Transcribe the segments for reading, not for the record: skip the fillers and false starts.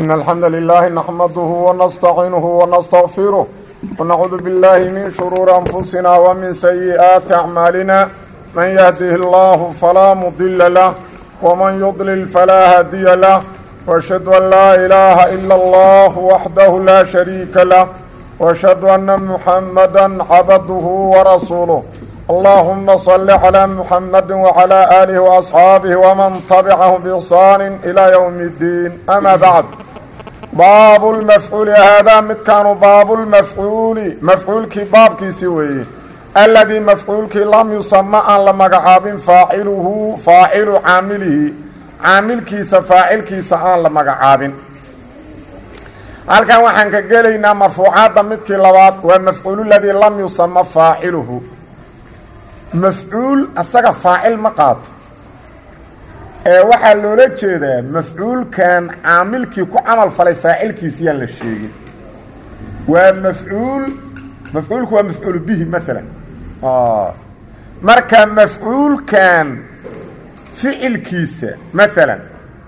إن الحمد لله نحمده ونستعينه ونستغفره ونعوذ بالله من شرور أنفسنا ومن سيئات أعمالنا من يهده الله فلا مضل له ومن يضلل فلا هادي له وأشهد أن لا إله إلا الله وحده لا شريك له وأشهد أن محمدا عبده ورسوله اللهم صل على محمد وعلى آله وأصحابه ومن تبعهم بإحسان إلى يوم الدين أما بعد باب المفعول هذا متكان باب المفعول مفعول كباب كيسوي الذي مفعول كي لم يسمى أن لم يقعب فاعله فاعل عامله عامل كيس فاعل كيس أن لم يقعب halkan waxaan ka gelaynaa marfuucaadda midkii labaad waa mafcuul ladii lam yusama faaciluhu mafcuul asaga faacil ma qaato ee waxaa loola jeedaa mafcuulkan caamilkii ku camal falay faacilkiisiyaan la sheegin waa mafcuulku waa mafcuul bihi maalan marka mafcuulkan ficilkiisa maalan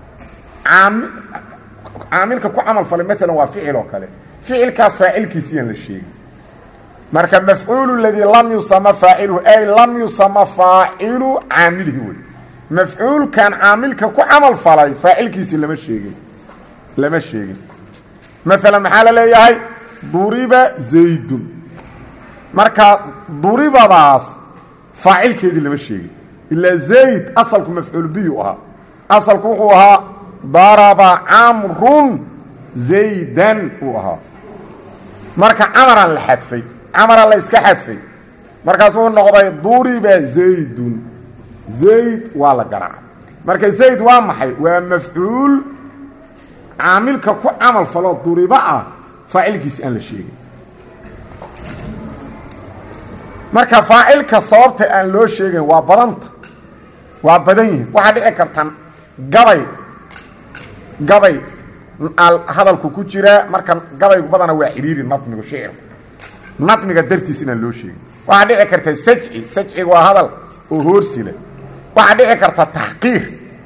caamilka ku camal falay maalan waa ficil oo kale ficilkaas faacilkiisiyaan la sheegin marka mafcuul ladii lam yusama faaciluhu ay lam yusama faacilu caamilihi wey mafcuulkan caamilka ku camal falay faacilkiisii lama sheegin maalan maxaa la leeyahay duriba zaydun marka duribadaas faacilkeedii lama sheegin ilaa zayd asalku mafcuul bihi u ahaa asalku wuxuu ahaa daraba camrun zaydan uu ahaa marka camaran la xadfay camara la iska xadfay markaas wuxuu noqday duriba zaydun zayd waa la garaacay marka zayd waa maxay waa mafcuul caamilka ku camal falo duriba ah faacilkiisi aan la sheegin marka faacilka sababta aan loo sheegin waa badan yihiin waxaa dhici kartan gabay hadalku ku jira marka gabaygu badana waa ciriiri nadmigu shicir nadmiga dartiis inaan loo sheegin waxaa dhici karta sajciga waa hadal oo hoorsile waxaa dhici karta taxqiir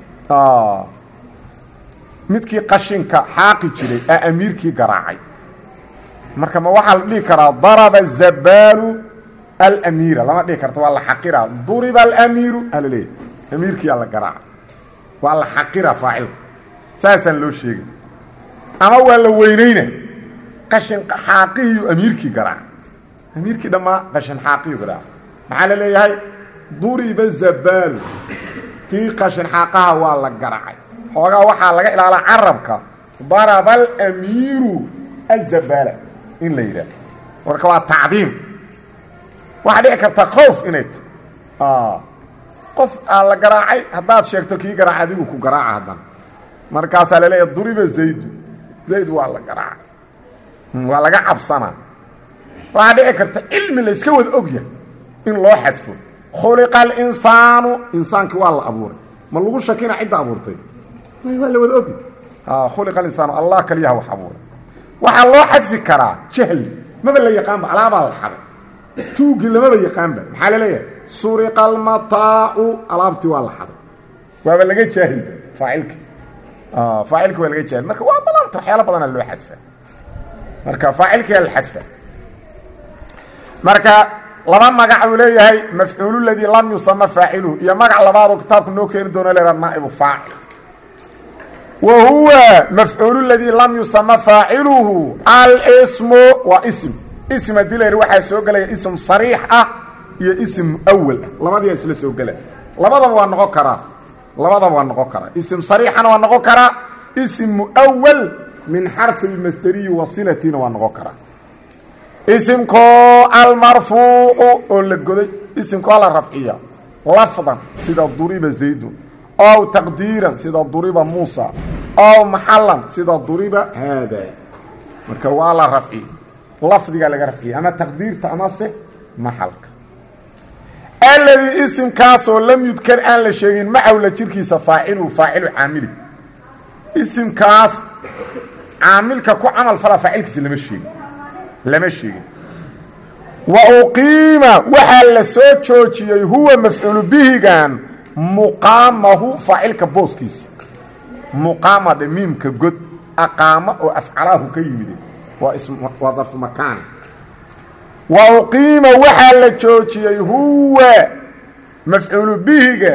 midkii qashinka xaaqi jiray aa amiirkii garaacay marka ma waxaa la dhihi karaa daraba zabaalu alamiira lama dhihi karto waa la xaqiraa duriba alamiiru alaleeya amiirkiiaa la garaacay waa la xaqira faacilka saasaan loo sheegin ama waa la weynayna qashin xaaqihiiyo amiirkii garaaca amiirkii dhammaa qashin xaaqiyu garaaca maxaa la leeyahay duriba zabaalu kii qashin xaaqaha waa la garaacay xoogaa waxaa laga ilaalaa carabka daraba alamiiru azabaala in la yidhaah marka waa tacdiim waxaa dhici karta khowf inay tahay qof aa la garaacay haddaad sheegto kii garaacay adigu ku garaaca haddana markaasaa la leeyahay duriba zayd waa la garaacay waa laga cabsanaa waxaa dhici karta cilmi layska wada ogyahay in loo xadfo khuliqa alinsaanu insaankii waa la abuuray ma lagu shakina cidda abuurtay waa la wada ogy khuliqa alinsaanu allah kaliyaha wax abuuray waxaa loo xadfi karaa jahli maba la yaqaanba alaabaa la xaday tuugi lamaba yaqaanba maxaa la leeyahay suriqa almataacu alaabtii waa la xaday waaba laga jaahilba faacilka waa laga jaahil marka waa badanta waxyaala badana loo xadfa marka faacilkiyaa la xadfa marka laba magac uu leeyahay mafcuulu ladii lam yusama faaciluhu iyo magac labaadoo kitaabku noo keeni doono leeraa naa'ibu faacil wa huwa mafcuulu ladii lam yusama faaciluhu alsmu waa ism haddii la yidhi waxaa soo gelaya ism sariix ah iyo ism muawal ah labadiia isla soo gela labadaba waa noqon karaa ism sariixana waa noqon karaa ism muawal min xarfi lmasderiyi wasilatina waa noqon karaa isimkoo almarfuucu oo la goday isimkoo la rafciya lafdan sida duriba zaydun ow taqdiiran sida duriba muusa ow maxalan sida duriba haada marka waa la rafciya lafdigaa laga rafciya ama taqdiirta amase maxalka alladii isimkaasoo lam yudkar aan la sheegin macawla jirkiisa faacilu caamili isimkaas caamilka ku camal fala faacilkiisa lama sheegin wa uqiima waxaa la soo joojiyey huwa mafcuulu bihigan muqaamahu faacilka booskiisa muqaama dhe miimka god aqaama oo afcalaahu ka yimide waa darfu makaani wa uqiima waxaa la joojiyey huwa mafcuulu bihiga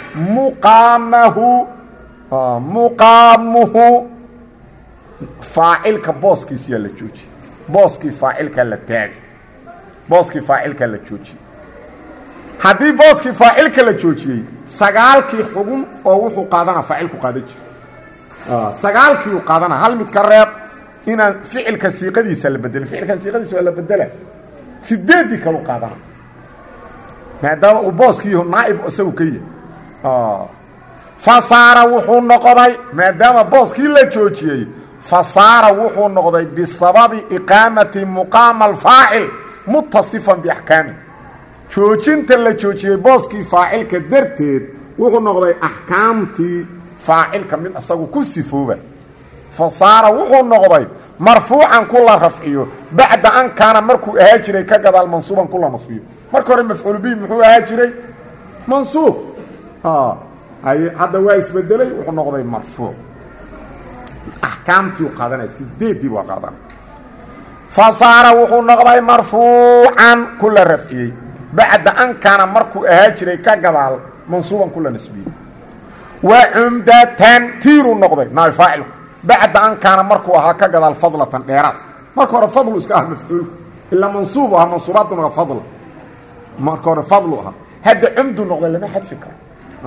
muqaamuhu faacilka booskiisiyaa la joojiyey booskii faacilkaa la taagay booskii faacilkaa la joojiyey haddii booskii faacilka la joojiyey sagaalkii xugun oo wuxuu qaadanaa faacilku qaadan jira sagaalkii uu qaadanaa hal mid ka reeb inaan ficilka siiqadiisa la bedelin ficilkan siiqadiisa waa la bedela 8 kalu qaadana maadaama uu booskii naa'ib isagu ka yahay fasaara wuxuu noqday maadaama booskii la joojiyey fasaara wuxuu noqday bisababi iqaamati muqaama alfaacil mutasifan biaxkaami joojinta la joojiyey booskii faacilka darteed wuxuu noqday axkaamtii faacilka mid asagu ku sifooba fasaara wuxuu noqday marfuucan ku la rafciyo bacda an kaana markuu ahaa jiray ka gadaal mansuuban ku la nasbiyo marka hore mafcuul bihi muxuu ahaa jiray mansuub hadda waa isbedelay wuxuu noqday marfuuc axkaamtii qaadanay 8 waa qaadan fasaara wuxuu noqday marfuucan ku la rafciyey bacda an kaana markuu ahaa jiray ka gadaal mansuuban ku la nasbiyo wa umdatan tiiru noqday naay faacilku bacda an kaana markuu ahaa ka gadaal fadlatan dheeraad marka hore fadlu iska ah mafcuul illa mansuub ah mansuubaaduna fadl marka hore fadlu ah hadda umdu noqday lama xadfi karo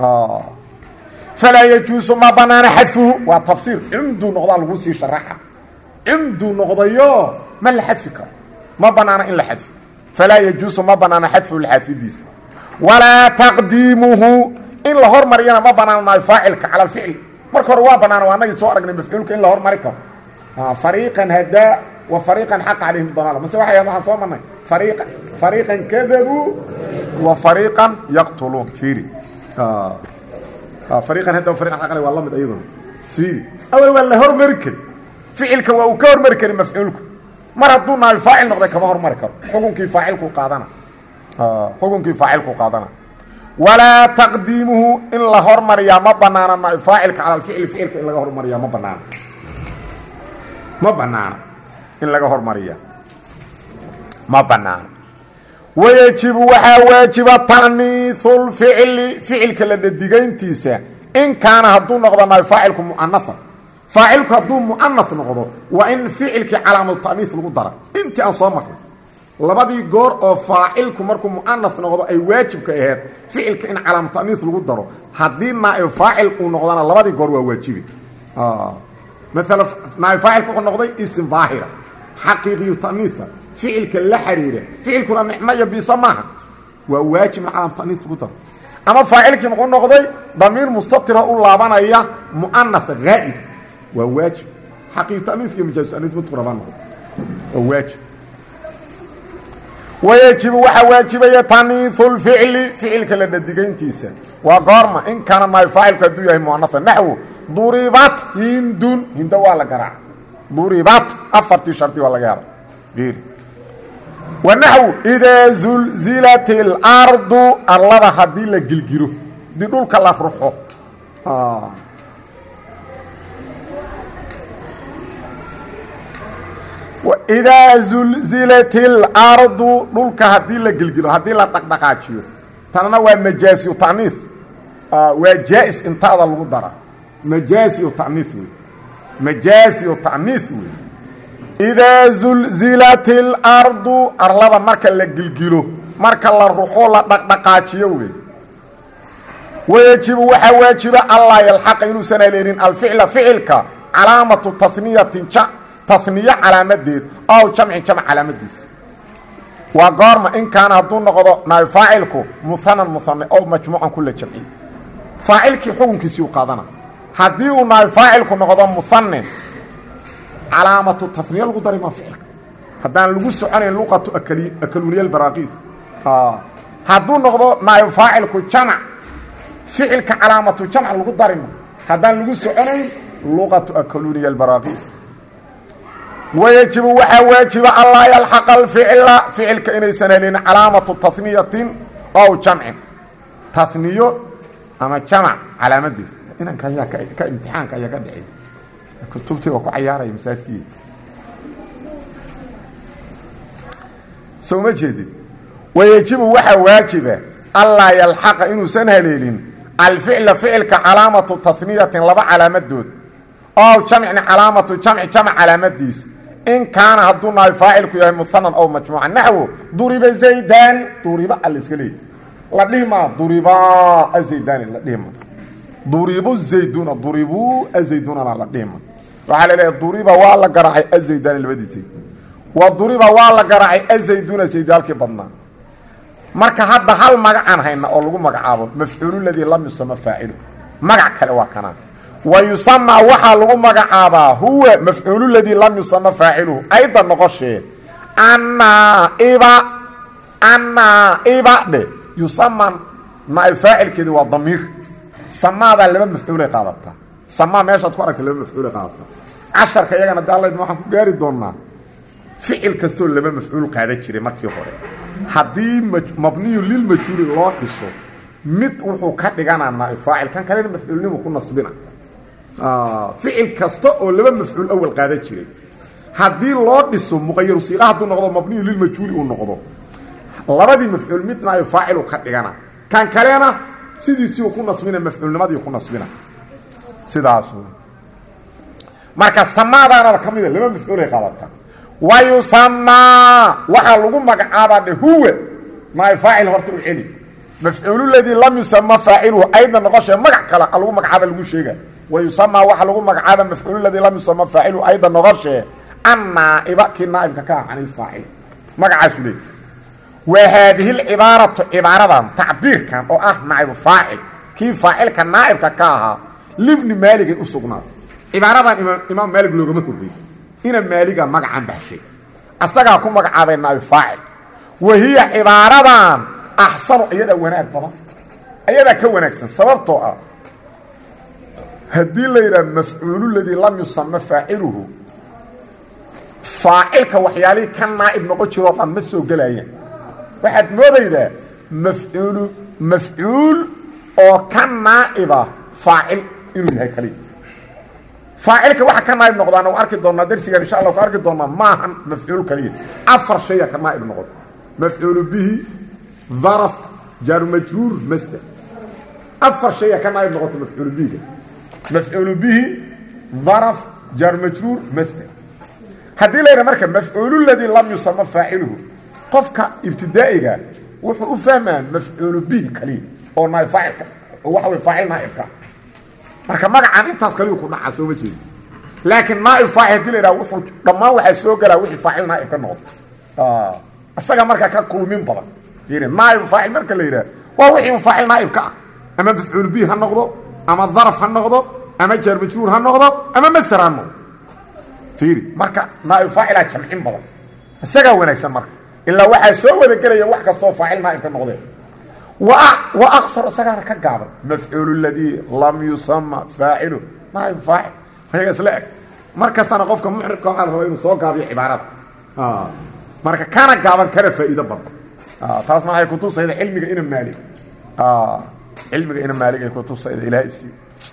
فلا يجوز ما بنانا حذفه وتفسير عمدو نقضى لغوسي شرحة عمدو نقضيو ما اللي حذفك ما بنانا إلا حذف فلا يجوز ما بنانا حذفه الحذف ديس ولا تقديمه إن لهور مريانا ما بنانا فاعلك على الفعل مركو روا بنانا وانا يسوارك مفعولك إن لهور مريكا فريقا هداء وفريقا حق عليهم الضلالة مثل واحد يضحى صومنا فريقا كذبوا وفريقا يقتلون فيري فريقا هذا وفريقا حق عليه والله مد ايضا سيدي اول ولا هور مركل فعلك او كور مركل مفعولك مردونا الفاعل نقضي كما هور مركل حكمك فاعلك قادنا حكمك فاعلك قادنا ولا تقديمه الا هور مريا ما بنانا فاعلك على الفعل فعلك الا هور مريا ما بنانا الا هور مريا ما بنانا ويجب واجب تانيث الفعل فعل كلا دغينتيسا ان كان هدو نقضنا فاعلكم مؤنثا فاعلك هدو مؤنث نقضو وان فعلك علامه التانيث لو دار انت اصومك لبدي غور او فاعلكم مركم مؤنث نقضو اي واجب كاهد فعلك ان علامه التانيث لو دارو حدي ما فاعل نقضنا لبدي غور واجب مثلا ما فاعلك نقضي اسم ظاهر حقيقي تانيثا فعلك لا حريره فعلك نحميه بسماها وواجب على تانيث قدر اما فاعلك نقول نقضي ضمير مستتر او لابانيا مؤنث غائب وواجب حقيقه تانيث مجاز تانيث متقربان وواجب ويجب واجب تانيث الفعل فعلك لا دغينتيسا وقرما ان كان ما فاعلك دو يحيى مؤنث نحو ضربت هند ولا غرا ضربت افرتي شرطي ولا غير غير ونحو إذا زلزلت الأرض الله هدي لجلجرو دي دول كلا روحو وإذا زلزلت الأرض دول كهدي لجلجرو هدي لا دقدقاجيو تانا وا مجازي وتعنيث وجائز انتهى القدره مجازي وتعنيث مجازي وتعنيث إذا زلزلت الأرض أرلبا مركا لجلجلو مركا للروحو لدقدقاجيو ويجب واجب الله يلحق إنو سنالين الفعل فعلك علامة تثنية علامة ديد أو جمع علامة ديد وقارما إن كان هدون نقضو ما فاعلكو مثنى أو مجموعا كل جمعي فاعلك حكم كسيو قادنا هديو ما فاعلكو نقضو مثنى علامة التثنية القدر ما فعلك هدان لغو سعاني اللغة أكلونية البراغيث هدون نقضو ما يفاعلك جمع فعلك علامة جمع القدر ما هدان لغو سعاني اللغة أكلونية البراغيث ويجب واجب الله يلحق الفعل فعلك إني سنالين علامة التثنية أو جمع تثنية أما جمع علامة دي إنان كان كامتحان كان يقدعي kutubtii oo ku ciyaaray masaajidkii soo ma jeedid wayajibu waxa waajiba alla yalxaq inuu san haleelin alfi'l fi'lka calaamatu tathniyatin laba calaamadood oo jamcina calaamatu jamc calaamadiis in kaana hadduu nahay faacilku yahay muhanan aw majmuucan naxwo duriba zaydan duriba aliskali la dhima duriba azaydan la dhima duribu zayduna duribu azayduna la dhima waxa la leeyahay duriba waa la garaacay azaydan labadiisii wa duriba waa la garaacay azayduna zaydalki badna marka hadda hal magacan hayna oo lagu magacaabo mafcuul ladii lam yusama faa'ilu magac kale waa kana ويسمى وحا لغو مغعابا هو مفعول الذي لم يسمى فاعله ايضا نقشه انا ايبا ده يسمى مع الفاعل كده والضمير سمى هذا اللي مفعول قادته سمى ماشي تقرأك اللي مفعول قادته 10 كيغانا دا الله waxaan ku gaari doonaa ficil kasto laba mafcuul qaada jiray markii hore hadii mabni lil majhul loo dhiso mid wuxuu ka dhiganaa ma faa'il kan kale mafcuulnimo ku nasbina فعل كسته او لبا مفعول اول قاده جيري hadii loo dhiso muqayyir siiqa haduu noqdo mabni lil majhul uu noqdo labadii mafcuul midna ay faa'il ka dhigana kan kaleena sidiisii uu ku nasbina mafcuulnimadii ku nasbina sidaas marka samaadana kamid laba mafcuul ay qaadata wa yusamma waxa lagu magacaabaa huwa ma faa'il horta u celi mafcuul alladhi lam yusamma fa'iluhu aydan noqoshay magac kala lagu magacaaba lagu sheegay ويسمى وحلو مقعابا مفعول الذي لم يسمى فاعله ايضا نغرشه اما ابقى النائب كان عن الفاعل مقعد لي وهذه العباره عباره تعبير كان او نائب فاعل كيف فاعل كان نائب كاها لابن مالك اسقنا عباره امام مالك لو ما كوري ان مالك مقعد بحشي اسغا كو مقعابا نائب فاعل وهي عباره احسن ايده وناك بابا ايده كوناكسن سببتو هدي ليرا مفعول الذي لم يسمى فاعله فاعلك وحيالي كان نائب نقو جيرو دان ما سو غلايين waxaad moodayda mafcuul oo kan naiba faa'il inuu yahay kali faa'ilka waxa kan naib noqdaan oo arki doona darsiga insha Allah ku arki doona maahan mafcuul kaliya afar shay kan naib noqdo mafcuul bihi ظرف jar majrur masdar afar shay kan naib noqdo mafcuul bihi مفعول به ظرف جار مجرور مصدر hadii la marka maf'ul alladhi lam yusamma fa'iluhu qofka ibtidaa'iga wuxuu u fahmaa maf'ul bihi kali oo ma fa'ilka oo waxa uu fa'il naa'ibka marka magacan intaas kali ku dhaca soo jeed laakiin naa'ib fa'il hadii la wuxuu dhamaan waxa soo galaa wixii fa'il naa'ibka noqdo asaga marka ka kulmin badan fiirin naa'ib fa'il marka la yiraahdo waa wixii fa'il naa'ibka ama maf'ul bihi ha noqdo ama ظرف ha noqdo ama jar majruur ha noqdo ama masdar ha noqdo fiiri marka naa'ib faa'ila jamcin badan isaga wanaagsan marka illa waxa soo wada galaya wax kasto faa'il naa'ib ka noqday wa aqsar isaga ka gaaban maf'ul alladhi lam yusamma fa'ilu naa'ib fa'il ayaga isla marka sana qofka mu'ribka waxa la rabaa inuu soo gaabiyo cibaarad marka kana gaaban kara faa'iido badan taas ma ay ku tusayda cilmiga inuu maalik علمك إن مالك يكون تصيد إلى إسي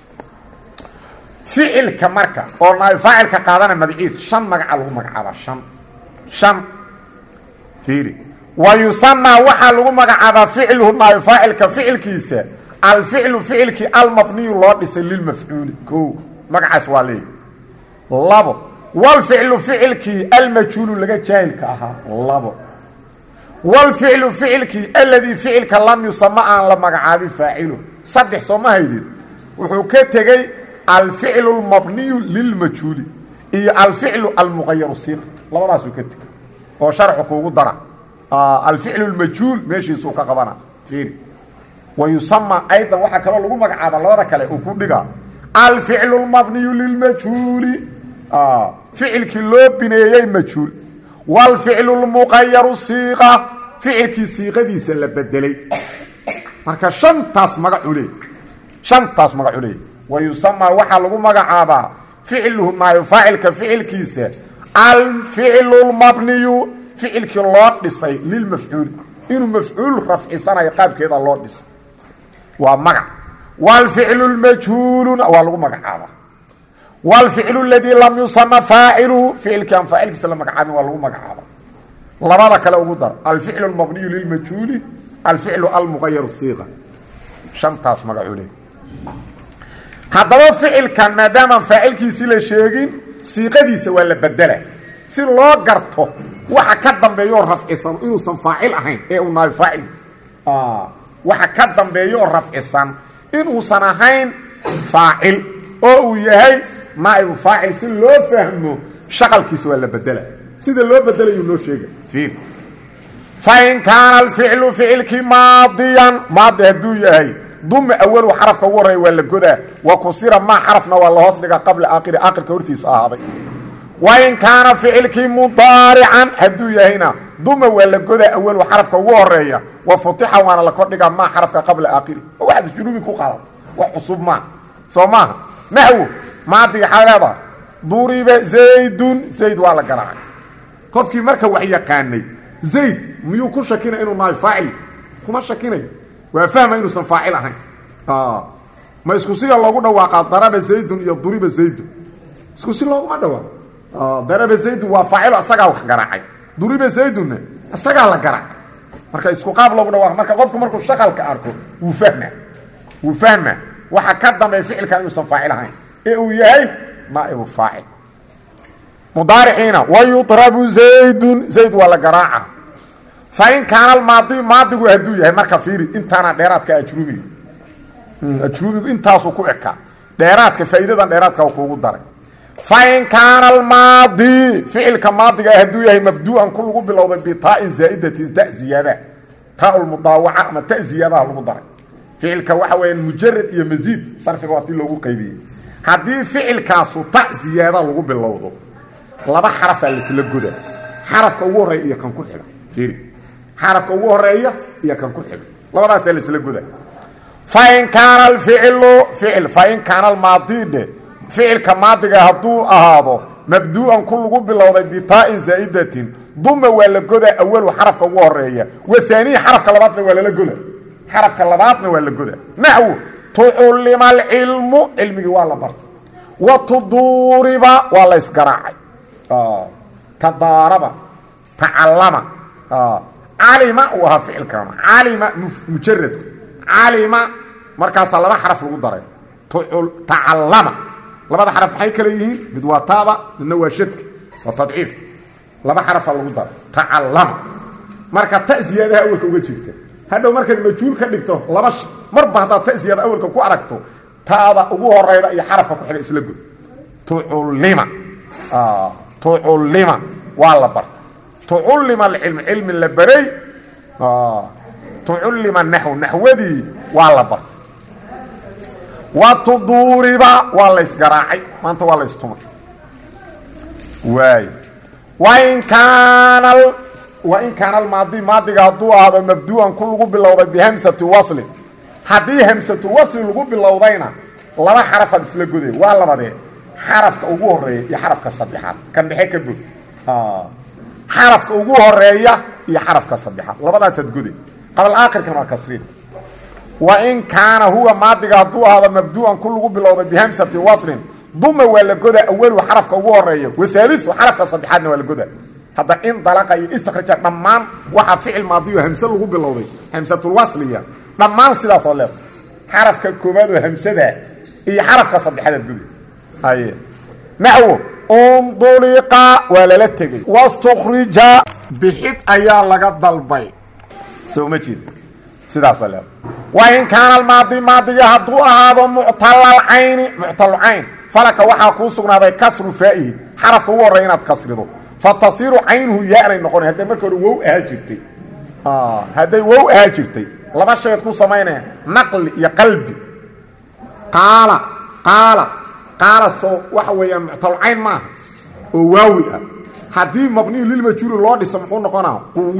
فعل كمركة أو ناي فاعل كقادنا مدعيث شن مقعله مقعبه شن فيري ويسمى وحله مقعبه فعله ناي فاعل كفعل كيسة الفعل فعل كي المبني الله بسل المفعول كو مقعس والي لابو والفعل فعل كي المجهول لغا جاهل كاها لابو والفعل فعلك الذي فعلك لم يسمى ان لمغعاب فاعله صدح سوما هيدين وحو كتغي الفعل المبني للمجهول اي الفعل المغير الصيغه لبداس كتغ او شرح كوغو درا الفعل المجهول ماشي سو كقبنا فير ويسمى ايضا waxa kale lagu magacaabo labada kale oo ku dhiga الفعل المبني للمجهول فعلك لو بنيي مجهول والفعل المغير الصيغه فعلك صيغديس لا بدلي marka shantaas magaculey ويسمى waxa lagu magacaaba ficluhu ma fa'ilka ficilkiisa الفعل المبني فعلك loo dhisay lil maf'ul inuu maf'ul rafcisanay qaabkeeda loo dhisay waa magac والفعل المجهول waa lagu magacaaba والفعل الذي لم يسمى فاعله فعل كان فاعل كسل مقعد والله مقعد لبدا كلا ugu dar الفعل المبني للمجهول الفعل المغير الصيغه شنتاس مقعوله هذا فعل كان ما دام فاعل كيسي لا شيغين صيغديسه ولا بدله si loo garto waxa ka dambeeyo rafcisan inuu san faacil ahayn ee uu naay faacil waxa ka dambeeyo rafcisan inuu san ahayn faacil oo uu yahay naay faacil si loo fahmo shaqalkiisa wala bedela sida loo bedelayo noo sheega fiir fa in kana al fi'lu fi'lki maadiyan maadi haduu yahay dum awwal harf ka waray wala goda wa kusira ma harfna wala hoos dhiga qabla aakhir ka hortiisa ahaaday وإن كان فعلك مضارعا هدو يهينا ضم ولا قد أول وحرف كوارية وفتح وانا لكردك ما حرف قبل آخره واحد جنوبي كوخالط وحصوب ما سوما نحو ما دي حالة ضرب زيد ولا قرع قفكي مركة وحية كاني زيد ميو كل شكينا إنه ناي فاعل كما شكينا وفهم إنه سنفاعل هاي ما يسكسي الله قلنا واقع ضرب زيد يضرب زيد يسكسي الله ما دوا ضرب زيد وفاعل اسغا wax garaacay duriba zayduna asaga la garaacay marka isku qaab lagu dhawaaq marka qofku markuu shaqalka arko uu fahma waxa ka dambeey ficilkan uu san faacil ahayn ee uu yahay naa'ib faacil mudari'ina wa yutrabu zayd wala garaaca fa in kana al maadi haduu yahay marka fiiri intaana dheeraadka ajrubi intaasu ku eka dheeraadka faa'iidadan dheeraadka uu kugu daray فإن كان الماضي فعل كماضي هدويه مبدوءا كل بلوض بطاء زائدة تاء زيادة تاء المضاوعة ما تاء زيادة المضارع فعل كوحوى مجرد يمزيد صرف وقت له قيبي هذه فعل كاسو تاء زيادة لو بلوض لبا حرف السلجودة حرف كوري كان كل حاجة فيري حرف كوري كان كل حاجة لبا راس السلجودة فإن كان الفعل فإن كان الماضي فعل كماضي هدو اهادو مبدوءا كل بلوض بطاء زائدة ضم ولا قدا اول حرف ugu horeeya وثاني حرف لبادنا ولا لا قدا حرف لبادنا ولا قدا نحو تعلم العلم علمي ولا برت وتضرب ولا اسقراع تضارب تعلم علم وها فعل كان علم مجرد علم markaas laba xaraf lagu daray تعلم لبدا حرف waxay kala yihiin mid waa taaba midna waa shadka waa tadciif laba xaraf lagu dar ta'allama marka ta'ziyada awalka uga jirta hadhow markaad majhuul ka dhigto laba marba hada ta'ziyada awalka ku aragto taada ugu horeyda iyo xarafka ku xiga isla gud tu'allima wala barta tu'allima al-ilm la baray tu'allima an-nahw nahwadi wala barta وتضرب ولا اسقراعي ما انت ولا استمر وإن كان الماضي هدو هذا مبدوءا كل بلوض بهمسة وصل هذه همسة وصل لغو بلوضينا لما حرف السلقودي ولا بدي حرف كأوجوه الرئي يحرف كالصديحات كان بحيك بود حرف كأوجوه الرئي يحرف كالصديحات لبدا سدقودي قبل الآخر كما كسرين وإن كان هو ماضي هدو هذا مبدوءا كل بلوض بهمسة وصل ضم ولا قدا أول حرف كأوجوه الرئي وثالث حرف كالصديحات ولا قدا هذا إن طلق يستخرج ضمان وحا فعل ماضي وهمسة لغو بلوضي همسة الوصلية ضمان سلا صلاه حرف كالكوباد وهمسة ده هي حرف كالصديحات قدا هاي نحو انطلق ولا لتجي واستخرج بحيث ايا لغا ضلبي سو ما جيد سدا صلاه وان كان الماضي هدو هذا معتل العين فلك وحا كو سغناده كسر فائه حرف هو رينات كسرده فتصير عينه ياري نقول هذا markii wow aajirtay haday wow aajirtay laba shay ku sameeyna naql iyo qalbi qaala soo waxa weeyaan mu'tal ayn ma oo waawi ah hadii mabni lil majrur loo dhiso muxuu noqonaa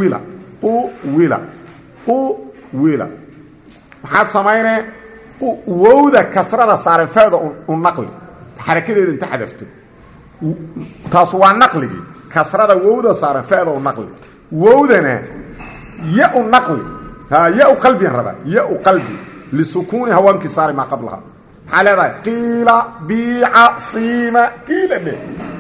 quwila waxaad sameeyna wowda kasrada saaran faada un naqli xarakadeeda inta xadafto taas waa naqligi kasrada wowda saaran faada un naqli wowdana ya naqli ياء قلبي ربا ياء قلبي لسكون هوانك صار ما قبلها حالة قيل بيع صيم قيل به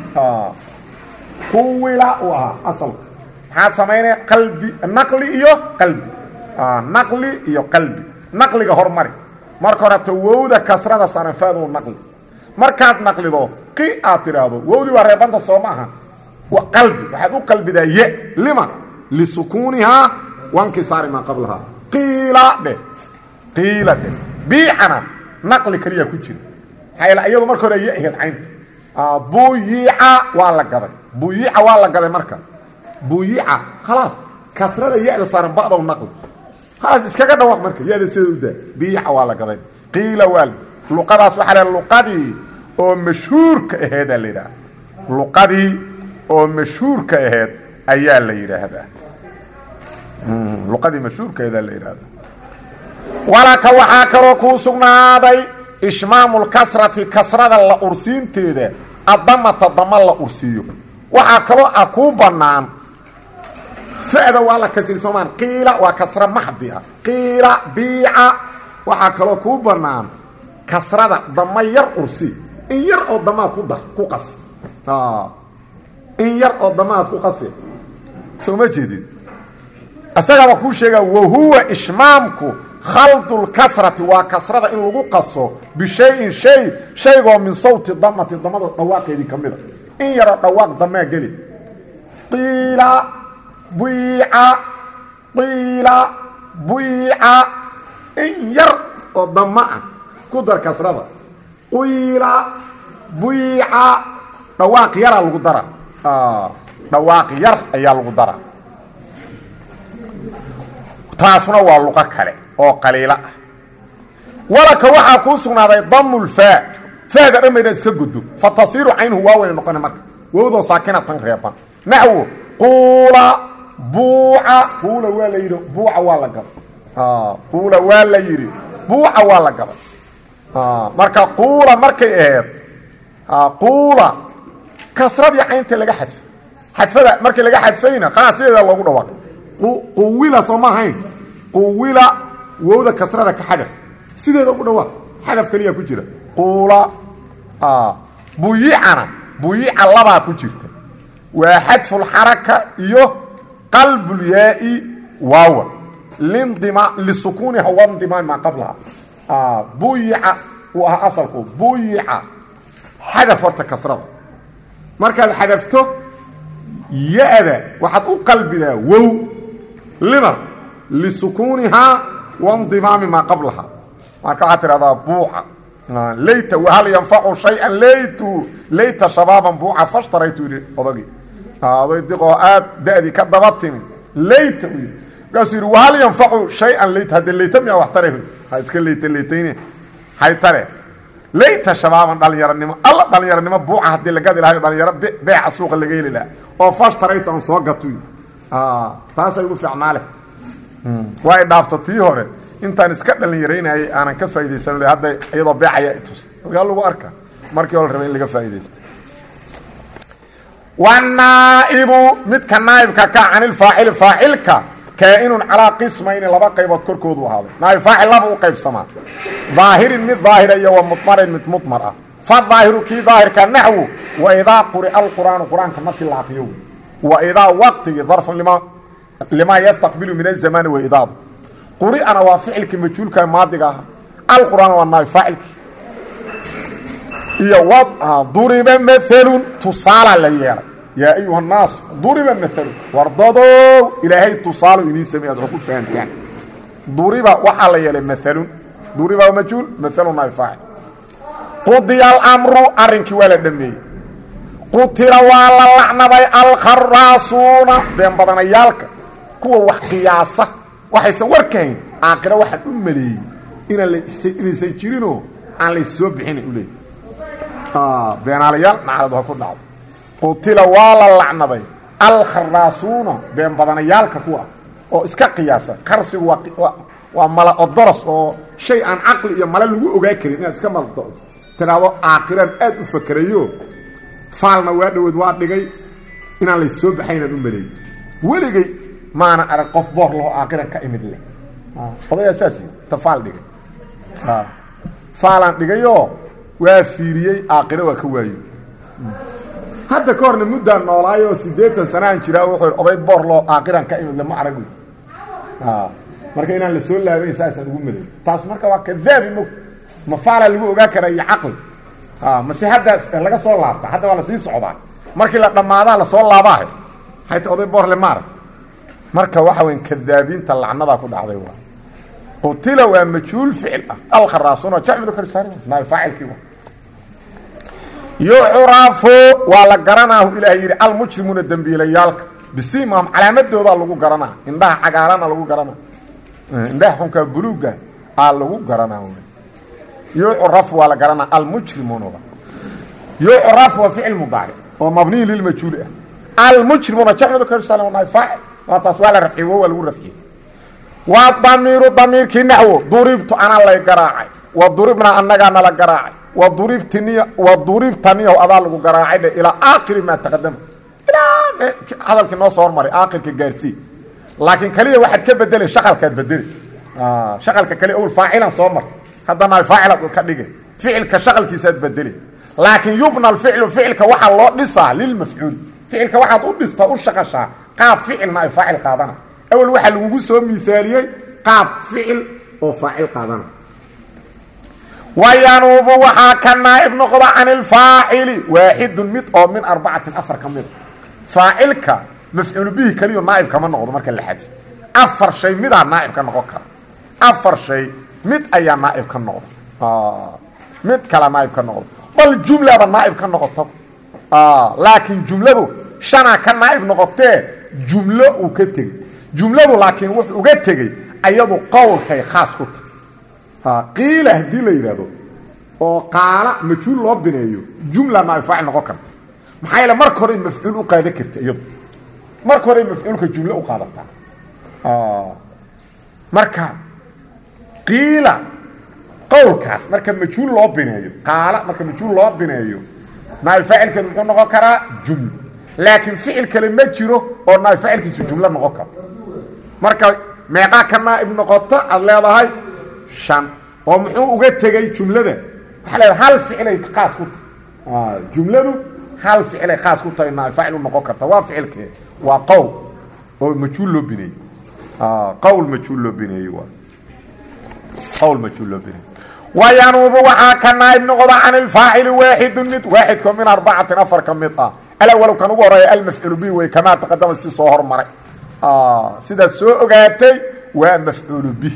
قول وها أصل حاد سمينه قلبي نقلي إيو قلبي نقلي إيو قلبي نقلي هور مري مركورة وودا كسرة صرفاده النقلي مركات نقلي دو قي آتراده وودي وريبان تصومها وقلبي وحدو قلبي ده يه لما لسكونها وانكسار ما قبلها قيل به قيل به بيعنا نقلي كليا كجير حيلا ايضا مركورة يهد عينت بويع waa la gaday buyica waa la gaday marka buyica خلاص kasrada yaada saaran bacdo naql خلاص iskaga dhawaaq marka yaada sida u daa biyica waa la gaday qila wal luqadaas waxa la luqadi oo mashhuurka aheed la yiraahdo luqadi oo mashhuurka aheed ayaa la yiraahdaa luqadi mashhuurka aheed la yiraahdo wala ka waxa karo ku sugnaaday ishmaamul kasrati kasrada la ursiinteeda adamata damal la ursiyo waxa kalo aku banaan faada wala kasir soomaan qila wa kasra mahdiya qila bi'a waxa kalo ku banaan kasrada damayar ursi in yar oo damaad ku dar ku qas in yar oo damaad ku qas soo ma jeedid asaga ku sheega wa huwa ishmaamku خلط الكسرة وكسرة إن لغو قصو بشيء شيء من صوت الضمة الضواق يدي كميدة إن يرى الضواق ضماء قلي طيل بيع طيل بيع إن يرى الضماء قدر كسرة طيل بيع ضواق يرى القدرة ضواق يرى أي القدرة تاسنا واللغة كالي oo qaliila walaka waxa ku sugnaaday damul fa faada dhameeyay iska gudo fatasiru aynu waaweyn noqon marka wawdo saakinatan reeban nahwu qula bu'a qula wala yiri bu'a wala gad qula wala yiri bu'a wala gad marka qula markay aheed qula kasradii aynta laga xadf xadfada markii laga xadfayna qaasideeda lagu dhawaaq quwila soomahayn quwila وودا كسرده كحذف سيده ugu dhawa xadaf kaliya ku jira qula buyi'ana buyi'a laba ku jirta wa hadful haraka iyo qalbul ya'i wawa lindima lisukuni huwa indima ma qabla buyi'a wa asalku buyi'a hadaf warta kasrada marka hadafto yaada waxad u qalbida wow lima lisukuniha وانضمام ما قبلها وكعت هذا بوعة ليت وهل ينفع شيئا ليت شبابا بوعة فاشتريت أضغي هذا الدقاءات دادي كذبتني ليت قصير وهل ينفع شيئا ليت هذا الليتم يا واحتره هاي تكل ليتين هاي ترى ليت شبابا دليرنما الله دليرنما بوعة هذه اللي قاد لها دلير بيع السوق اللي جاي له او فاشتريت ان سوقتي تاسا يقول في اعماله way dhaafto tii hore intaan iska dhalinyareynay aanan ka faa'iideysan hadda iyadoo beecaya itus waxa lagu arka markii hore rabay in laga faa'iideysto wanaibu midka naibka ka anil faa'il faa'ilka kaa'inun ala qismayn laba qaybood korkoodu ahaaday naib faa'il laba u qaybsama zaahirin mid zaahira iyo mutmarin mid mutmara fa zaahiru ki zaahir ka nahwu wa idha quri'a al-qur'an qur'anka markii la aqriyo wa idha waqti zarf لما يستقبل من الزمان وإضافه قرئنا وفعلك مجهولك ماضيها القرآن والنائب فاعلك إيا وضع ضرب مثل تصال الليالة يا أيها الناس ضرب مثل وارضضوا إلهي تصال إني سميع الركود فهمت يعني ضرب وحال الليالة مثل ضرب ومجهول مثل النائب فاعل قضي الأمر أرنك ولا دمي قتل ولا لعنة الخراصون بين بدنيالك kuwa wax qiyaasa waxay warkeen aakhira waxa u maleeyay inaysan jirino aan la soo bixin u leeyahay beenalayal nacrado ku dhacdo qutila wala lacnaday al kharasuna been badanayaalka kuwa oo iska qiyaasa qarsigu waa mala odoros oo shay aan aqli iyo mala lagu ogaa karin inaad iska maldo tiraado aakhirad aad u fakarayo faalna waa dhaweed waa dhigay inaan la soo bixin u maleeyay waligay ما أنا أرقف بور له آخرا كإمد له قضية أساسي تفعل دي faalan dhigayo waa fiiriyay aakhira waa ka waayo hadda ka horna muddan noolaayo 80 sanaan jira wuxuu oday boor loo aaqiran ka imid lama arago marka inaan la soo laabay saasan ugu maday taas marka waa kadaabi ma faala lagu ogaa kara iyo aqal ma si hadda laga soo laabta hadda waa la sii socdaa markii la dhamaada la soo laabaa hayta oday boor le maar marka waxa weyn kadaabinta lacnada ku dhacday waa qutila waa majhuul ficil al kharasuna jamcu karsari ma faa'ilkii يعرف ولا قرناه إلهي يري المجرمون الدنبيليالك بسيمهم علامتooda lagu garana indhaha cagaarana lagu garana indhaha xunka buluuga lagu garana يعرف ولا قرنا المجرمون يعرف وفعل مضارع ومبني للمجهول المجرمون جمع ذكر سالم فاعل وتصوال رفعي هو الرفعي والضمير ضمير كنحو ضربت انا لا قراعي وضربنا اننا لا قراعي وضربتني وأضع لك قراعي إلى آخر ما تقدم إلى هذا الكلمة صور مري آخر كجارسي لكن كليه واحد كبدل شغل كبدل شغل كليه أول فاعلا صور مري هذا ما الفاعل كدقه فعل كشغل كيساد بدله لكن يبنى الفعل فعل كواحد الله لصا للمفعول فعل كواحد لصا وشغشا قاب فعل ما فاعل قادنا أول واحد وجود سو مثالي قاب فعل وفاعل قادنا وينوب وحاك النائب نقضى عن الفاعل واحد مئة من 4 أفر كمير فاعلك مفعول به كليه النائب كمان نقضى مركا اللحاد أفر شيء مئة النائب كان نقضى أفر شيء مئة أي النائب كان نقضى مئة كلا نائب كان نقضى بل جملة بالنائب كان نقضى لكن جملة شنا كان نائب نقضى جملة وكتغي جملة لكن وكتغي أيضا قول كي خاص كتغي قيل هدي لا يرادو او قال مجهول لو بنيو جمله ما فاعل نقو كرت maxay la marka hore mafcuul u qaada kartay iyadu marka hore mafcuulka jumla u qaadata marka qila qowlkaas marka majhuul loo bineeyo qaala marka majhuul loo bineeyo ma faa'ilka wuxuu noqon karaa jumla laakiin ficil kale ma jiro oo ma faa'ilkiisu jumla noqon karo marka meeqa kana ibn qata ad leedahay shan oo muxuu uga tagay jumlada waxa hal ficil ay qaas ku jumladu hal ficil ay qaas ku tahay ma faa'il noqon karta waa ficilkee waa qowl oo majhuul loo binay qowl majhuul loo binay waa qowl majhuul loo binay وينوب وحاكنا ابن قضى عن الفاعل واحد من 4 أفر كميطة الأول كان قرأي المفعول به وكما تقدم السي صهر مري سيدة سوء قاتي ومفعول به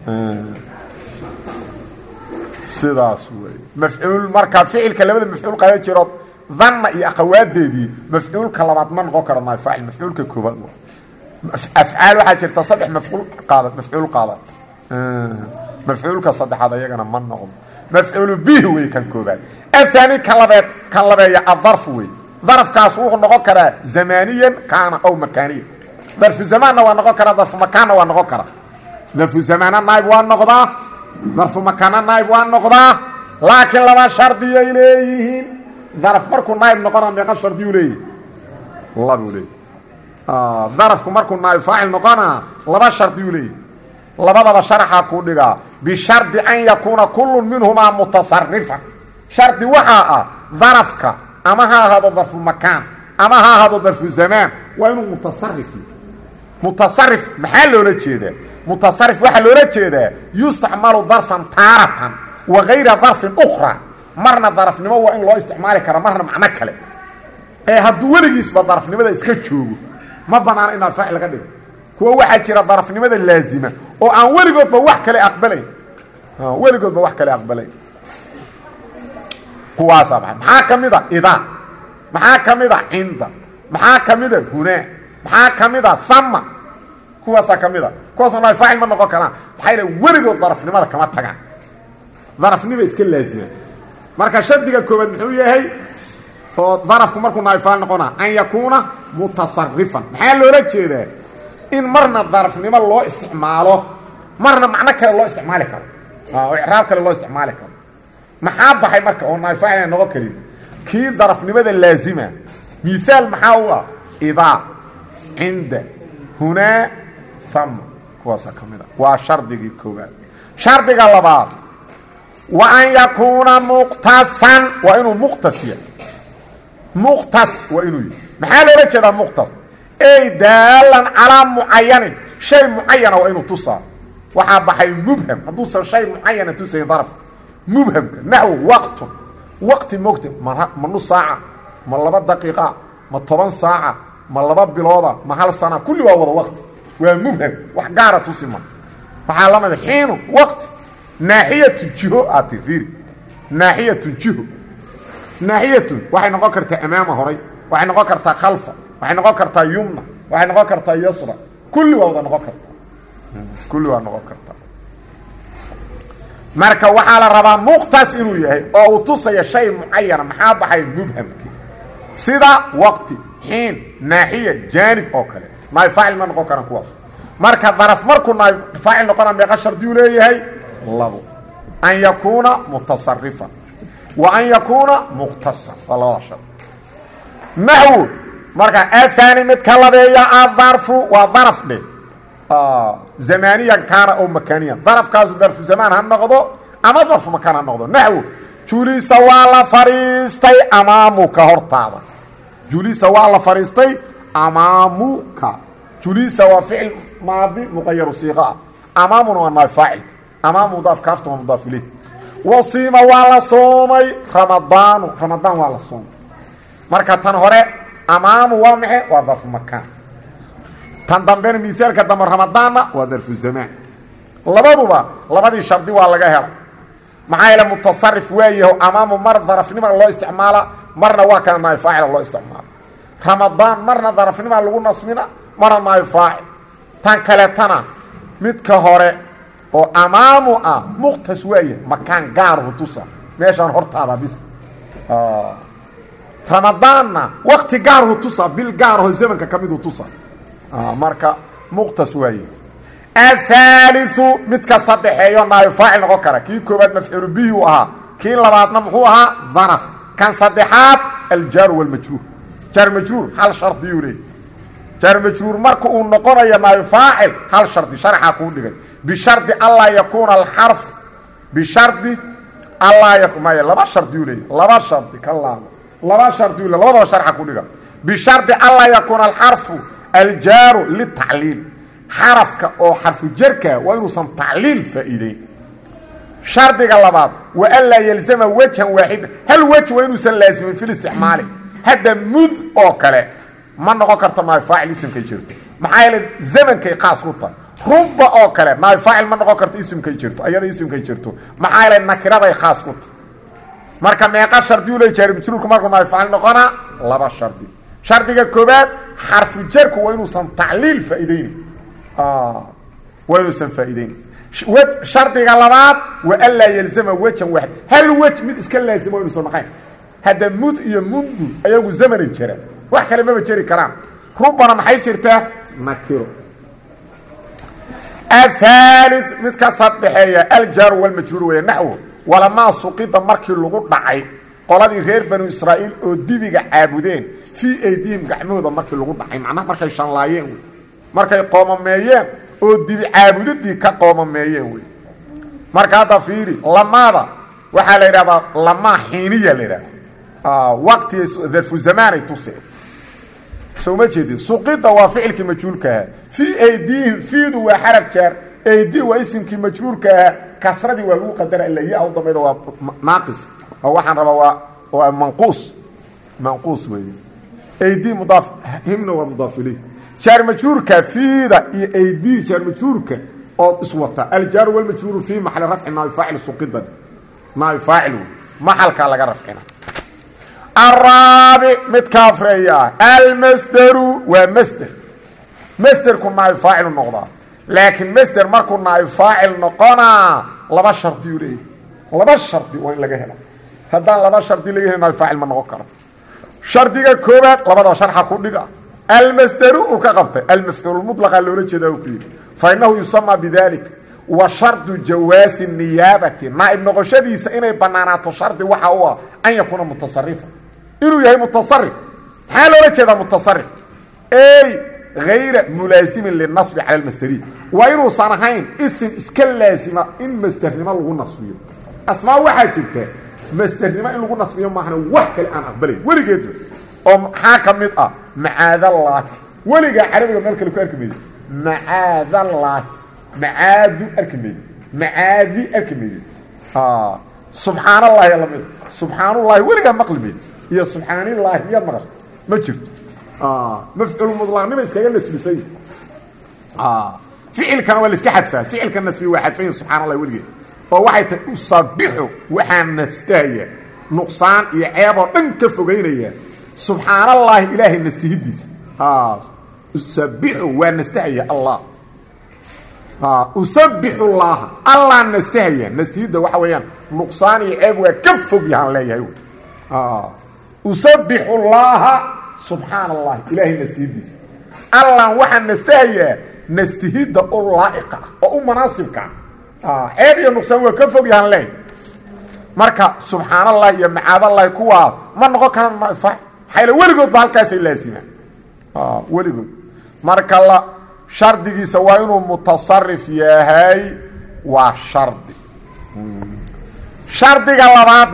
سيدة سوء مفعول مركا فعل كلمة المفعول قاية جرد ظن إي أقوات دي مفعول كلمات من غكر ما يفعل مفعول ككوبات أفعال واحد تصدح مفعول قادت مفعول كصدح هذا يجنا من نقول مفعول به ويكن كوبات الثاني كلمات الظرف وي ظرف كاسوق نغكر زمانيا كان أو مكانيا ظرف زمان ونغكر ظرف مكان ونغكر ظرف زمان نايب ونغضا ظرف مكان نايب ونغضا لكن لما شرطي إليهن ظرف مركو نايب نقرا ميقا شرطي إليه الله بوليه ظرف مركو نايب فاعل نقرا لما شرطي إليه لبدا شرحا كودغا بشرط ان يكون كل منهما متصرفا شرط وحا ظرفك اما هذا ظرف مكان اما هذا ظرف زمان وانه متصرف محل لو جيده متصرف waxa loo jeedaa yustacmalu dharfan taratan wa ghayra dharfin ukhra marna dharfnimo waa in loo isticmaali karo marna macna kale haduu waligiis ba dharfnimada iska joogo ma banaan in faa'il laga dhigo kuwa waxa jira dharfnimada laazima oo aan waligoodba wax kale aqbalay kuwa sabab maxaa kamida ida maxaa kamida inda maxaa kamida huna maxaa kamida thama kuwa kamida kuwa ma faa'il ma noqon karaan maxay waligood dharfnimada kama tagaan dharfnimada iska laazima marka shardiga koobaad muxuu yahay oo dharafku markuu naafaan noqona an yakuna mutasarrifan maxaa loola jeedaa in marna dharfnimo loo isticmaalo marna macna kale loo isticmaali karo oo i'raab kale loo isticmaali karo maxaa baxay marka oo naafaan noqon kaliya ki dharfnimada laazima misaal maxaa u ah ida inda huna tham kuwa kamida waa shardiga koobaad shardiga labaad wa an yakuuna muqtasan waa inuu muqtas yahay muqtas waa inuu yahay maxaa loola jeedaa muqtas ey daalan calaa mucayanin shay mucayana waa inuu tusaa waxaa baxay mubham hadduusan shay mucayana tusayn darafka mubhamka naxwo waqtun waqti mogta ma nus saaca ma 2 daqiiqa ma 10 saaca ma 2 bilooda ma 1 sana kulli waa wada waqti waa mubham wax gaara tusima waxaa la mid xiinu waqti naaxiyatu jiho atifiri naaxiyatu jiho naaxiyatu waxay noqon kartaa amaama horay waxay noqon kartaa khalfa waxay noqon kartaa yumna waxay noqon kartaa yasra kulli waa wada noqon kartaa kulli waa noqon kartaa marka waxaa la rabaa muqtas inuu yahay oo uu tusaya shay mucayana maxaa baxay mubhamki sida waqti xiin naaxiya jaanib oo kale naay faacil ma noqon karaan kuwaas marka daraf markuu naay faacil noqona meeqa shardi uu leeyahay labo an yakuuna mutasarrifan wa an yakuuna muqtasan labada shart naxwu marka athani mid ka labeeya adarfu waa daraf dhe zamaniyan kaana oo makaniyan darafkaasu darfu zamaan ha noqdo ama darfu makaan ha noqdo naxwu julisa waa la fariistay amaamuka hortaada julisa waa la fariistay amaamuka julisa waa ficil maadi muqayaru siiqa amaamuna waa naay faacil amaamu mudaaf kaafta waa mudaaf ilayh wasiima waa la soomay ramadaanu ramadaan waa la soomay marka tan hore amaamu waa maxe waa darfu makaan tan dambena miaalka dambe ramadaanna waa darfu zamaan labaduba labadii shardi waa laga helay maxaa yeele mutasarif waayaho amaamu mar darafnima loo isticmaala marna waa kana naay faacila loo isticmaala ramadaan marna darafnima lagu nasmina marna naay faacil tan kaleetana midka hore oo amaamu ah muqtas waayahay makaan gaaruhu tusa meeshaan hortaada bis ramadaanna waqti gaaruhu tusa bil gaaruhu zamanka ka midu tusa marka muqtas waaye athalithu midka saddexeeyo naay faacil noqon kara kii koobaad mafcuul bihi uu ahaa kii labaadna muxuu ahaa daraf kan saddexaad aljar walmajruur jar majruur hal shardi uu leeyahay jar majruur marka uu noqonayo naay faacil hal shardi sharxa ku dhigay bishardi alla yakuna alharf bishardi alla yakuma laba shardi uu leeyahay laba shardi kalaama laba shardi labada sharxa ku dhiga bishardi alla yakuna alharfu الجار للتعليل حرفك او حرف جركه وانه تعليل فائده شرط اللبات والا يلزم وجها واحد هل وجه وانه لازم في الاستعمال هذا مذ او كله ما نقول كرت ما فاعل اسم كجرته محايل زمن كي قاس نقطه رب او كله ما فاعل ما نقول كرت اسم كجرته ايضا اسم كجرته محايل النكره باي خاص نقطه marka meeqa shardi uu leeyahay jarmjurku markuu ma faacil noqona laba shardi shardiga koobaad xarfu jarku waa inuu san ta'liil faa'iideyn waa inuu san faa'iideyn shardiga labaad wa alla yalzama wajhan wahid hal wajh mid iska laazimo inuu soo naqay hada mud iyo mundu ayagu zaman jira wax kale ma jiri karaan rubana maxay jirtaa nakiro الثالث mid ka saddexeeya aljar wal majrur wa nahwu ولما سقط markii lagu dhacay qoladii reer banu Israa'iil oo dibiga caabudeen fi aydiim gacmooda markii lagu dhacay macnaha markay shanlaayeen markay qoomameeyeen oo dibi caabudidii ka qoomameeyeen way marka hada fiiri lamada waxa la yiraahdaa lama xiiniya la yiraahdaa waqti zarfu zamaan ay tusay soo ma jeedin suqida waa ficilkii majhuulka fi aydiim fiidu waa xaraf jar aydi waa ismkii majhuulka كسردي ولو قدر الا يا او ضمير ناقص او waxaan rabaa waa منقوص وي ايدي مضاف همنا ومضاف اليه جار مجرور كفيده ايدي جار مجرور او اسوته الجار والمجرور في محل رفع ما فاعل سقط ما فاعل محل ka laga rafcina الرابع متكافريا المصدر ومصدر كما فاعل النقطه لكن مصدر ما كنا فاعل نقنا لبا شرط يلي لبا شرط وين لغا هلا هدا لبا شرط لغا هنا فاعل ما نقو كره شرطيغا كوبات لبا شرحه كو دغا المصدر وكقبت المفعول المطلق لو رجدا وكي فانه يسمى بذلك وشرط جواز النيابه ما ابن قشديس اني بنانات شرط waxa uu an yakuna mutasarrifa inuu yahay mutasarrif حاله رجدا متصرف اي غير ملازم للنصب على المصدري وإنه صنعين اسم اسكال لازمة إن مصدر ما لغو نصبيه asmaa waxaa jirta masdernimo in lagu nasbiyo maahna wax kale aan aqbalayn weligeedba oo maxaa ka mid ah macaadallaahi weligaa carabiga meel kale ku arki maydo macaadallaahi macaadu arki maydo macaadi arki maydo subxaanallahi la mid subxaanullahi weligaa maqli maydo iyo subxaanillaahi miyaad maqasho ma jirto mafcuul mudlaaqnima iskaga nasbisay ficilkana waa la iska xadfaa ficilka nasbi waa xadfayn subxaanallahi weligeed oo waxay tahay usabixu waxaa nastahaya nuqsaan iyo ceeb oo dhan ka fogaynaya subxaanallaahi ilaahay nastihidiisa usabixu waa nastahaya allah usabixu llaaha allah nastahaya nastihidda waxa weeyaan nuqsaan iyo ceeb waa ka fog yahaan leeyahay usabixu llaaha subxaana allahi ilaahay nastihidiisa allah waxaa nastahayaa nastihidda u laa'iqa oo u manaasibka ceeb iyo nuqsaan waa ka fog yahaan leeyahay marka subxaanallahi iyo macaadallahi kuwaas ma noqon karaan naifaac xayla weligoodba halkaasay laasimaan weligood marka la shardigiisa waa inuu mutasarif yahay waa shardi shardiga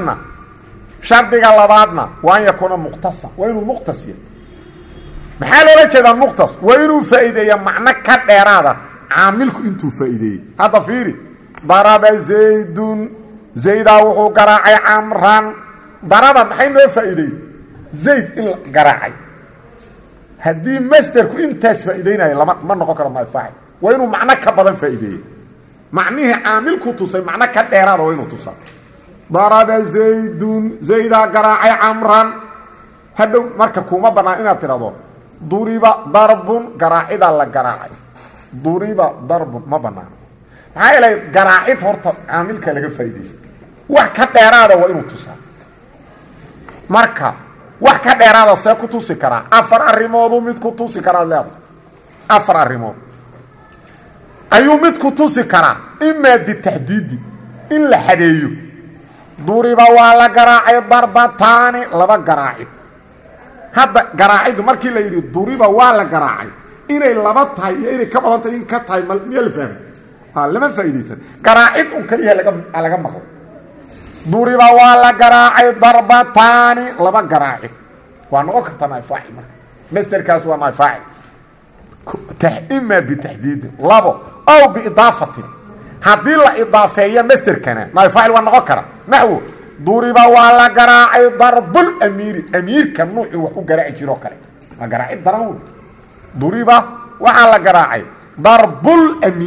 labaadna waa an yakuuna muqtasan waa inuu muqtas yahay maxaa loola jeedaa muqtas waa inuu faa'iideeya macno ka dheeraada caamilku intuu faa'iideeyey hadda fiiri daraba zaydun zaydaa wuxuu garaacay camran daraba maxay noo faa'iideeyey zayd in la garaacay haddii masderku intaas faa'iideynaya ma noqon karo naifaaci waa inuu macno ka badan faa'iideeyey macnihii caamilku tusay macno ka dheeraada waa inuu tusaa daraba zaydun zaydaa garaacay camran hadhow marka kuma bannaan inaad tidhahdo duriba darbun garaacidaa la garaacay duriba darbun ma banaano maxaa yeelay garaacid horta caamilka laga faa'iidaysa wax ka dheeraada waa inuu tusaa marka wax ka dheeraada see ku tusi karaa afar arrimoodu mid ku tusi karaa leeda afar arrimood ayuu mid ku tusi karaa imaa bitaxdiidi in la xadeeyo duriba waa la garaacay darbataani laba garaacid hadda garaaciddu markii la yidhi duriba waa la garaacay inay laba tahay iyo inay ka badan tahay in ka tahay miya la fahmay lama faa'iidaysan garaacid un kaliya laga maqlo duriba waa la garaacay darbataani laba garaacid waa noqon karta naifaaci marka masderkaas waa naifaaci ima bitaxdiidin labo aw biidaafatin haddii la idaafeeyo masderkana naifaaci waa noqon kara naxwo duriba waa la garaacay darbul amiiri amiirka nuucii wax u garaaci jiroo kale waa garaacid daran wey duriba waxaa la garaacay darbul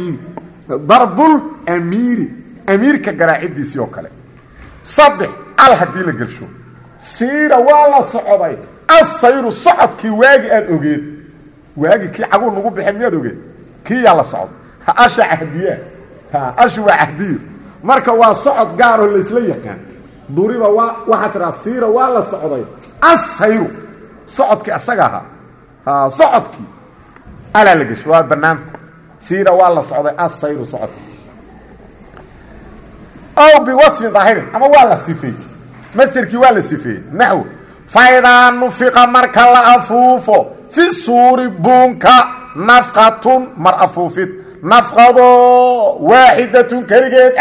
amiiri amiirka garaacidiisii oo kale saddex al haddii la gelsho siira waa la socday asayru socodkii waagi aad ogeed waagi kii caguu nagu baxay miyaad ogeed kii yaa la socday asha cahdiya ashu waa cahdiyo marka waa socod gaaroo laysla yaqaan duriba waxaa tiraa siira waa la socday asayru socodkii asaga ahaa socodkii alaa la gesho waa banaanta siira waa la socday asayru socodkii aw biwasfin daahirin ama waa la sifeeyey masderkii waa la sifeeyey naxwo faidaa nufiqa marka la afuufo fi suuri buunka nafqatun mar afuufid nafqadoo waaxidatun keligeed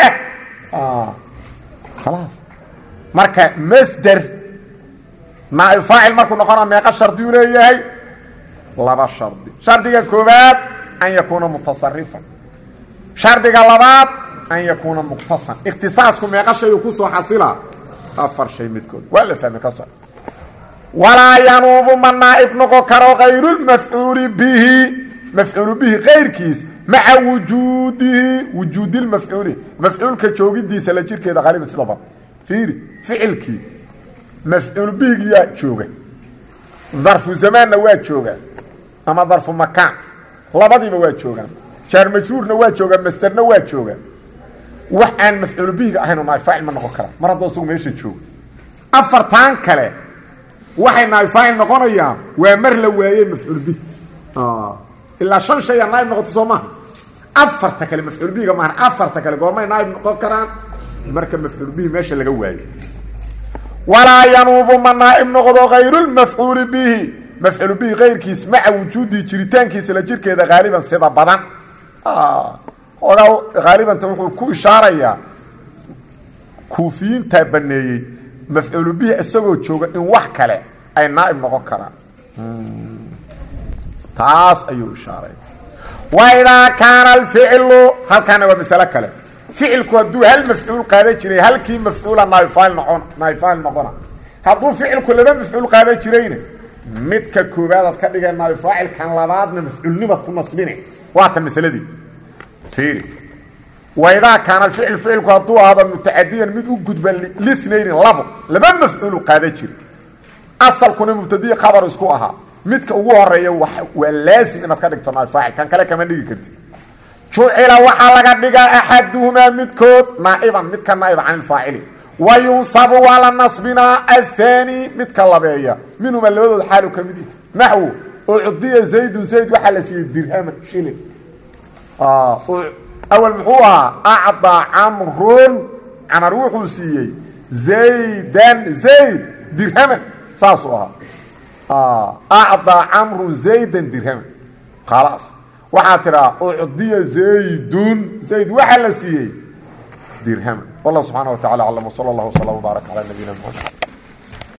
khalaas marka masder naaib faacil markuu noqona meeqa shardiyuu leeyahay laba shardi shardiga koobaad an yakuuna mutasarifan shardiga labaad an yakuuna muqtasan ikhtisaasku meeqa shay uu ku soo xasila afar shay midkood waa la fahmay ka soc walaa yanuubu ma naaib noqon karo kayrulmafcuuli bihi mafcuulu bihi kayrkiis maca wujuudihi wujuudilmafcuuli mafcuulka joogidiisa la jirkeeda qaaliban sida badan fiiri ficilkii mafcuul bihigiyaa jooga darfu zamaanna waa joogaa ama darfu makaan labadiiba waa joogaan jaar majruurna waa joogaa masderna waa joogaa wax aan mafcuul bihiga ahayn oo naaib faacil ma noqon kara mar haddoo isagu meesha jooga afartaan kale waxay naaib faacil noqonayaan waa mar la waayey mafcuul bihi ilaa shan shay aa naaib noqoto soo maaha afarta kale mafcuul bihiga maahan afarta kale goormay naaib noqon karaan marka mafcuul bihi meesha laga waayo walaa yanuubu ma naaib noqdo kayrulmafcuuli bihi mafcuul bihi kayrkiis maca wujuudihi jiritaankiisa la jirkeeda haaliban sida badan haalibanta wuxuu ku ishaarayaa kuufiyiintaa baneeyey mafcuulu bihi isagoo jooga in wax kale ay naa'ib noqon karaan taas ayuu ishaaray waidaa kaana alficlu halkaana waa masalo kale ficilku hadduu hal mafcuul qaadan jiray halkii mafcuula naayfaal noqona hadduu ficilku laba mafcuul qaadan jirayna midka koobaadaad ka dhigay naayfaacilkan labaadna mafcuulnimad ku nasbine waatan masaladii fiiri waidaa kaana alficlu ficilku hadduu ahdo mutacadiyan mid u gudban linayni laba mafcuulu qaadan jira asalkuna mubtadiyi khabar isku ahaa midka ugu horeeya waa laasim inaad ka dhigto naayfaacil kan kale kama dhigi karti jucila waxaa laga dhigaa axaduhumaa midkood naa'iban midka naa'iba can ilfaacili wa yunsabu waa la nasbinaa ahaani midka labeeya minhuma labadood xaalu ka mid naxwu ucdiya zaydun zayd waxaa la siiyey dirhaman shilin awal muxuu ahaa acdaa camrun camar wuxuu siiyey zaydan zayd dirhaman saasuu ahaa acdaa camrun zaydan dirhaman khalaas waxaa tiraa ucdiya zaydun zayd waxaa la siiyey dirhaman wallah subxaana wa tacala aclam wsala allah wslam wbaarak calaa nabiyina muxamed